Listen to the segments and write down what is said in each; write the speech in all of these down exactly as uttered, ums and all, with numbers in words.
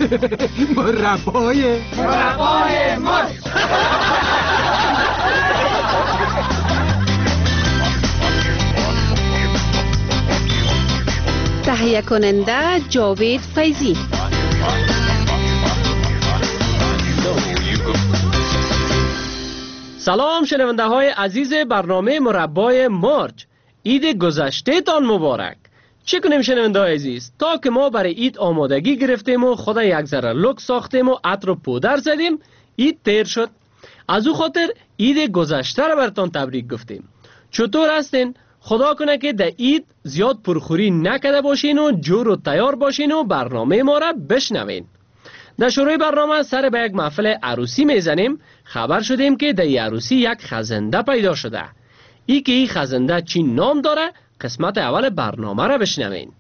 مربای مربای مرغ. تهیه کننده جاوید فیضی. سلام شنونده های عزیز برنامه مربای مرغ. عید گذشته تان مبارک. چه کنیم شنونده های عزیز؟ تا که ما برای عید آمادگی گرفتیم و خدا یک ذره لوک ساختیم و عطر و پودر زدیم، عید تیر شد. از او خاطر عید گذشته را براتان تبریک گفتیم. چطور هستین؟ خدا کنه که در عید زیاد پرخوری نکرده باشین و جور و تیار باشین و برنامه ما را بشنوین. در شروع برنامه سر به یک محفل عروسی میزنیم. خبر شدیم که در این عروسی یک خزنده پیدا شده. ای که این خزنده چی نام داره؟ قسمت اول برنامه را بشنوین.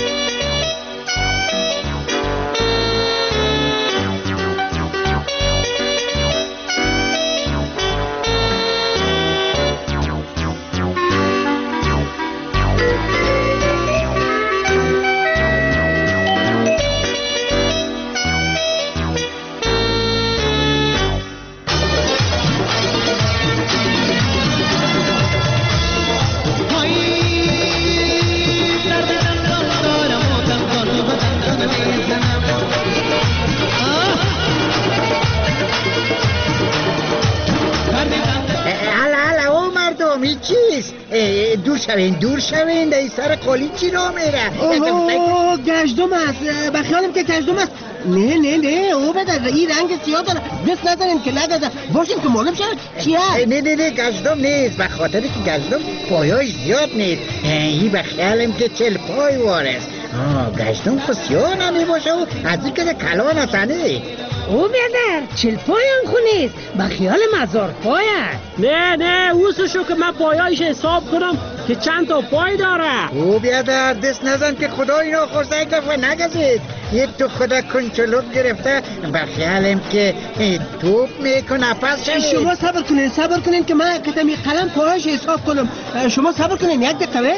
چیست؟ دور شوین دور شوین در سر قالی چی را میره؟ اوه گشدم است. بخیالم که گشدم است. نه نه نه او بدر این رنگ سیاه داره. دست نزنیم که نگذر باشیم که معلوم شد چی هست. نه نه نه گشدم نیست، به خاطر که گشدم پایای زیاد نیست. این بخیالم که چل پای وارست. آه گشدم خود سیاه نمی باشه و از این که کلا نسنه. او بیادر چل پای هم خونیست، بخیال مزار پای هست. نه نه اوسشو که من پایایش حساب کنم که چند تا پای داره. او بیادر دست نزن که خدا اینا خواسته یک دفعه نگذید. یک تو خدا کنچلوب گرفته بخیالم که توپ میکنه پس شمید. شما صبر کنین صبر کنین که من کتمی قلم پایش حساب کنم. شما صبر کنین یک دقیقه.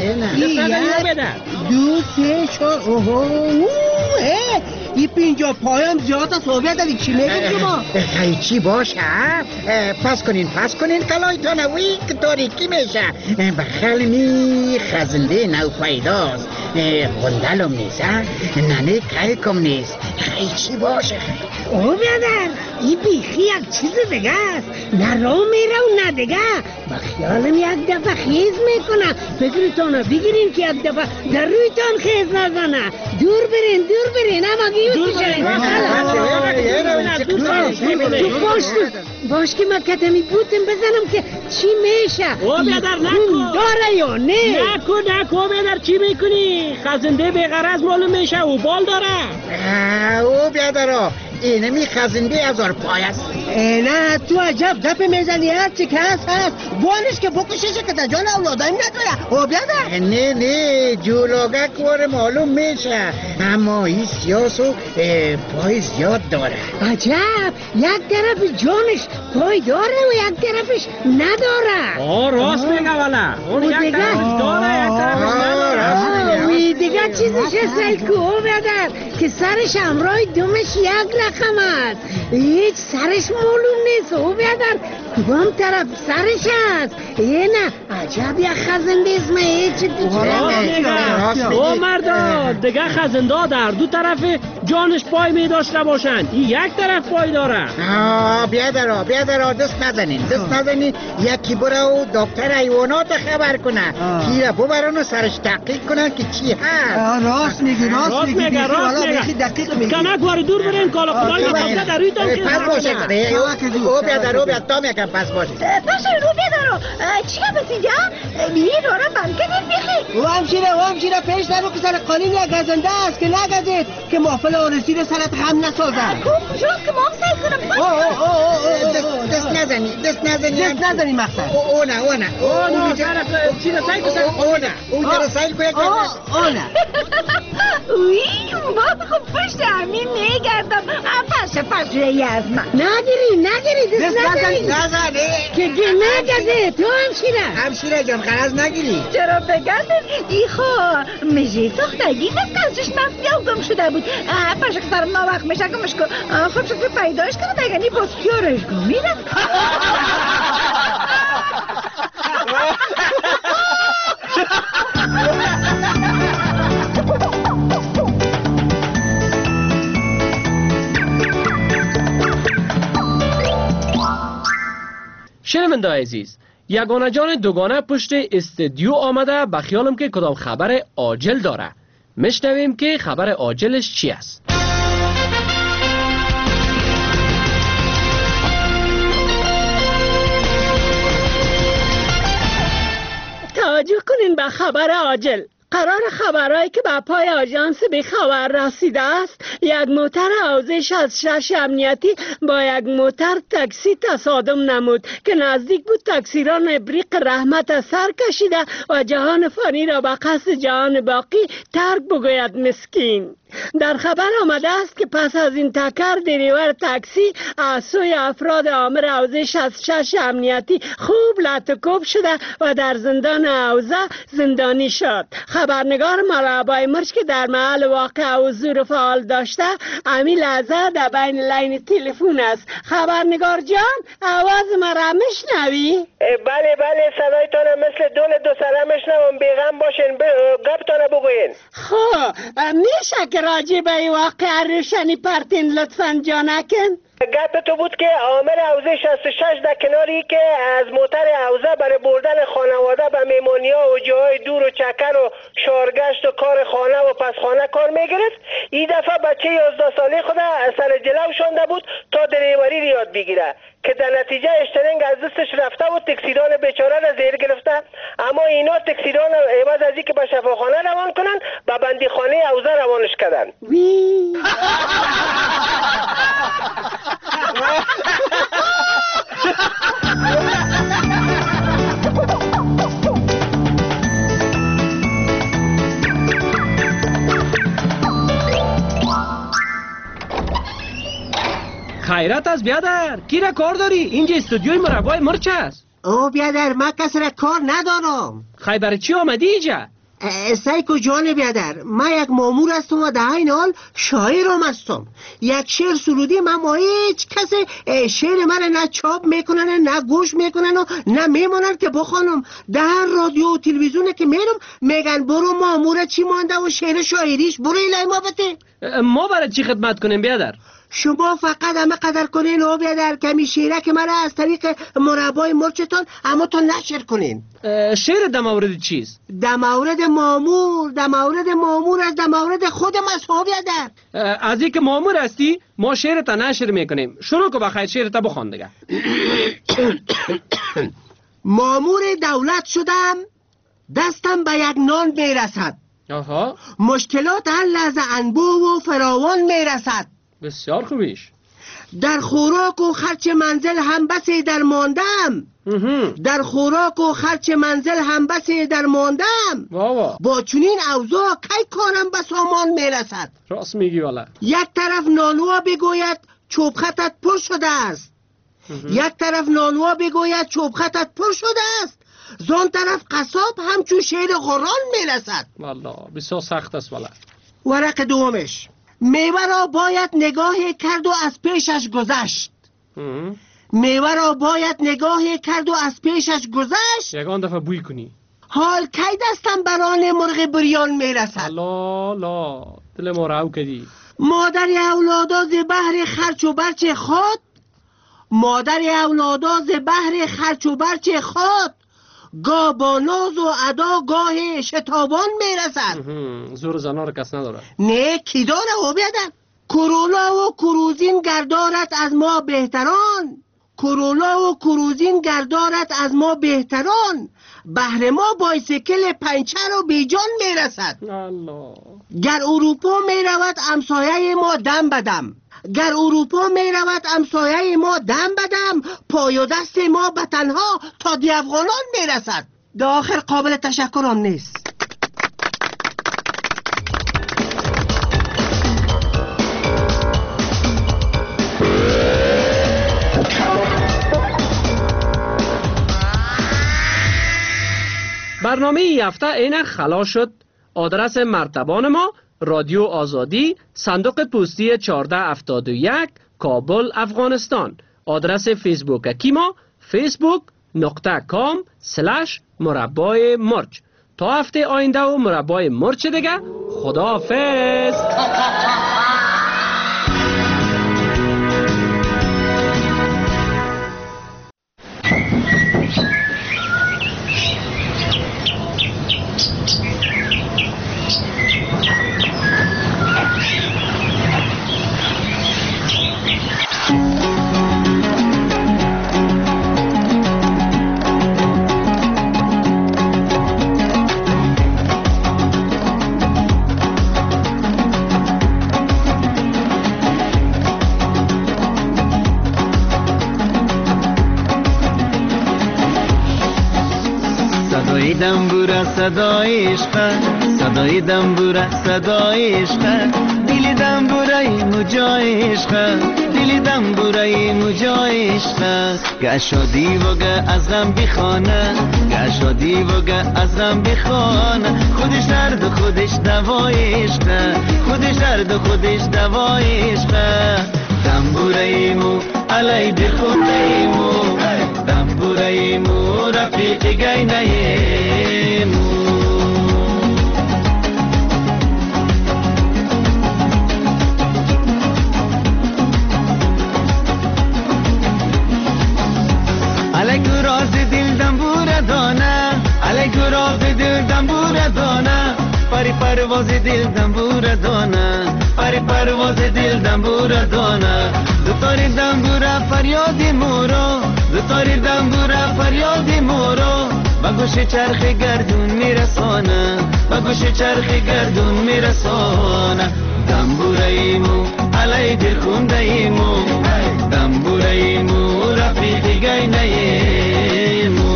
یک دو سه چهار اوه این پینجا پایم زیاد است. او بیادر چی میگم شما؟ خیلی چی باشه؟ پس کنین پس کنین کلایتان اوی که تاریکی میشه. بخیالمی خزنده نو پیداست. غندلم نیست ننه کم نیست. خیلی چی باشه؟ او بیادر این بیخی یک چیز دیگه است. نه رو میره و نه دیگه. بخیالم یک دفعه خیز میکنه. فکرتانو بگیرین که یک دفعه در رویتان خیز نزنه. دور برین دور برین اما گیوز بشین. باش باش که من کتمی بوتم بزنم که چی میشه. او بیادر نکن داره یا نه؟ نکن نکن بیادر چی میکنی؟ خزنده بیغرض معلوم میشه و بال داره. او بیادر اینه می خزنده هزار پای است. نه تو عجب گپ میزنی. هست چی که هست هست بانش که بکشش که در جان اولادایم نداره. او بیادر نه نه جولوگه کور معلوم میشه اما این سیاسو پای زیاد داره. عجب یک طرف جانش پای داره و یک طرفش نداره. آه راست میگه والا اون یک طرفش داره یک طرفش نداره. وی دیگه چیزش هست که او بیادر که سرش همراه دومش یک رقم است. هیچ سرش معلوم نیست. او بیادر کدام طرف سرش هست. یه نه عجب یک خزنده اسم هیچ دیگه. او مردا دیگه خزنده در دو طرف جانش پای می داشته باشن. این یک طرف پای داره. آه بیادر بیادر دست نزنین دست نزنین. یکی برو دکتر حیوانات خبر کنه که ببرن و سرش تحقیق کنن که چی هست. راست میگی راست میگی راست میگی دقیق میگی. کمک واری دور برین کالا خدای دکتر در روی تان پس باشه او بیادر او بیادر تا میگم پس باشه. باشه رو بیادر چی هم بسیجا؟ بیهی داره بمکه نمیخی. او همشیره او همشیره پیش نرو که سر قانین یک گزنده است که نگزید که محفل آرسی رو سرت هم نسازن. خوب شد که ما هم سعی کنم. دست نزنی دست نزنی دست نزنی مقصد. او نه او نه او نه طرف چی رو سعی کنم. او نه اون طرف سعی کنم. او نه اوی باز خوب پشت همین میگردم. پس چه فجعه‌ای از من. نگیری نگیری دست نزنی نزنی که گی نگزه تو همشیره همشیره جان قرض نگیری. چرا بگردیم ای خو مجی ساختگی نستازش مفیا گم شده بود. پشک سرم ناوقت میشه گمش کن. خب شکل پیداش کنه دگنی باز کیارش گم میره. شنونده عزیز، یگانه جان دوگانه پشت استودیو آمده، به خیالم که کدام خبر عاجل داره. میشنویم که خبر عاجلش چی است. توجه کنین به خبر عاجل. قرار خبرهایی که به پای آژانس بی خبر رسیده است، یک موتر حوزه شصت و شش امنیتی با یک موتر تاکسی تصادم نمود که نزدیک بود تاکسیران ابریق رحمت سر کشیده و جهان فانی را به قصد جهان باقی ترک بگوید مسکین. در خبر آمده است که پس از این تکر دریور تاکسی از سوی افراد آمر حوزه شصت و شش امنیتی خوب لطکوب شده و در زندان حوزه زندانی شد. خبرنگار مرحبای مرچ که در محل واقع حضور فعال داشته امی لحظه در بین لین تلفن است. خبرنگار جان آواز مرا میشنوی؟ بله بله صدایتان مثل دول دو سره میشنوم. بیغم باشین گپتان بگوین. خب میشه که راجع به این واقع روشنی پرتین لطفاً جانکن؟ گپ تو بود که عامل حوزه شصت و شش در کناری که از موتر حوزه برای بردن خانواده به میمونی ها و جاهای دور و چکر و شارگشت و کار خانه و پس خانه کار میگرفت. این دفعه بچه یازده ساله خود سر جلو شانده بود تا دریوری رو یاد بگیره که در نتیجه اشترنگ از دستش رفته و تکسیران بیچاره را زیر گرفته. اما اینا تکسیران عوض از اینکه به شفاخانه روان کنن به بندی خانه حوزه روانش کردن. وی خیرت از بیادر، کی را کار داری؟ اینجا استودیوی مربای مرچ است. او بیادر من کسی را کار ندارم. خیلی برای چی آمدی اینجا؟ سیکو جان بیادر، من یک مامور هستم و در این حال شاعرم هستم. یک شعر سرودی من با هیچ کسی شعر من نه چاپ میکنن نه گوش میکنن و نه میمونن که بخوانم. در رادیو و تلویزیون که میرم میگن برو مامور چی مانده و شعر شاعریش برو الهی ما بته. ما برای چی خدمت کنیم بیادر؟ شما فقط همه قدر کنین او بیادر کمی شعره که من از طریق مربای مرچتان اما تو نشر کنین. شعر در مورد چیست؟ در مورد مامور، در مورد مامور از در مورد خودم از ها بیادر. از این که مامور هستی ما شعر تا نشر میکنیم. شروع که بخیر شعر تا بخوان دیگه. مامور دولت شدم دستم به یک نان میرسد. آها. مشکلات هر لحظه انبوه و فراوان میرسد. بسیار خوبیش. در خوراک و خرچ منزل هم بسی در ماندم. در خوراک و خرچ منزل هم بسی در ماندم. واوا. با چنین اوضاع کی کارم به سامان میرسد. راست میگی والا. یک طرف نانوا بگوید چوب خطت پر شده است. یک طرف نانوا بگوید چوب خطت پر شده است. زون طرف قصاب همچون شیر قرآن میرسد. والا بسیار سخت است والا. ورق دومش میوه را باید نگاهی کرد و از پیشش گذشت. میوه را باید نگاهی کرد و از پیشش گذشت. یگان دفعه بوی کنی. حال کی دستم بران مرغ بریان میرسد. لا لا دل ما رو کردی. مادر اولادا ز بهر خرچ و برچ خود، مادر اولادا ز بهر خرچ و برچ خود، گاه با ناز و ادا گاه شتابان میرسد. زور زنا رو کس نداره. نه کی داره او بیادر. کرونا و کروزین گردارت از ما بهتران، کرونا و کروزین گردارت از ما بهتران، بهر ما بایسیکل پنچر و بیجان میرسد. الله. گر اروپا میرود امسایه ما دم بدم، گر اروپا میرود امسایه ما دم بدم، پای و دست ما به تنها تا دی افغانان میرسد. در آخر قابل تشکرم نیست. برنامه ای هفته این خلاص شد. آدرس مرتبان ما رادیو آزادی، صندوق پستی چهارده هفتاد و یک، کابل، افغانستان. آدرس فیسبوک کی ما فیسبوک نقطه کام سلش مربای مرچ. تا هفته آینده و مربای مرچ دیگه، خداحافظ. دنبوره صدای عشق، صدای دنبوره صدای عشق، دل دنبوره مجای عشق، دل دنبوره مجای عشق. گشادی و گه از غم بخانه، گشادی و گه از غم بخانه. خودش درد و خودش دوای عشق، خودش درد و خودش دوای عشق. دنبوره مو علی بخونه مو، دنبوره مو رفیق گینه مو. علیکو راز دل دنبوره دانه، علیکو راز دل دنبوره دانه. پری پرواز دل دنبوره دانه، پری پرواز دل دنبوره دانه. دوتاری دنبوره فریادی مورو، دوتاری دنبوره فریادی مورو. با گوش چرخ گردون میرسانه، با گوش چرخ گردون میرسانه. دنبوره ایمو علی دل خونده ایمو، دنبوره ایمو رفیقی گینه ایمو.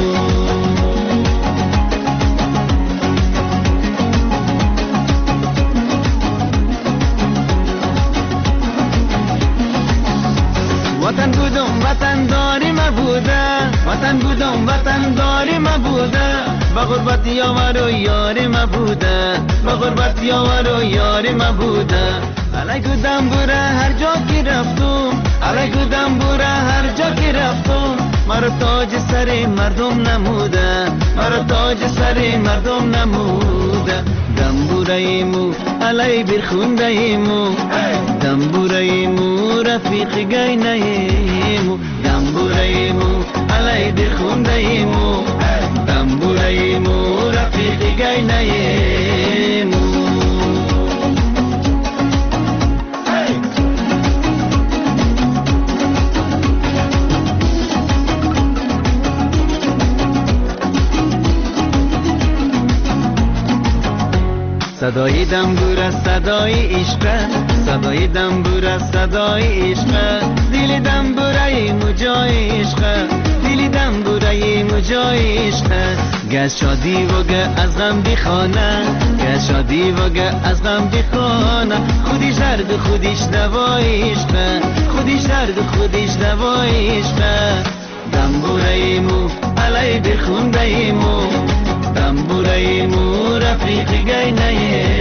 وطن بودم وطن داری مبوده، وطن بودم وطن داری مبوده. با غربت یاور و یاری مبوده، با غربت یاور و یاری مبوده. علیکو دنبوره هر جا کی رفتم، علیکو دنبوره هر جا کی رفتم. مرا تاج سر مردم نموده، مرا تاج سر مردم نموده. دنبوره ایمو علی برخونده ایمو، دنبوره ایمو رفیق گینه ایمو. دنبوره ایمو علی برخونده ایمو، دنبوره ایمو رفیق گینه ایمو. صدای دنبوره صدای عشق، صدای دنبوره صدای عشق. دل دنبوره مجای عشق، دل دنبوره مجای عشق. گه شادی و گه از غم بخانه، گه شادی و گه از غم بخانه. خودش درد خودش دوای عشق، خودش درد خودش دوای عشق. دنبوره مو علی برخونده مو، دنبوره مو رفیق گینه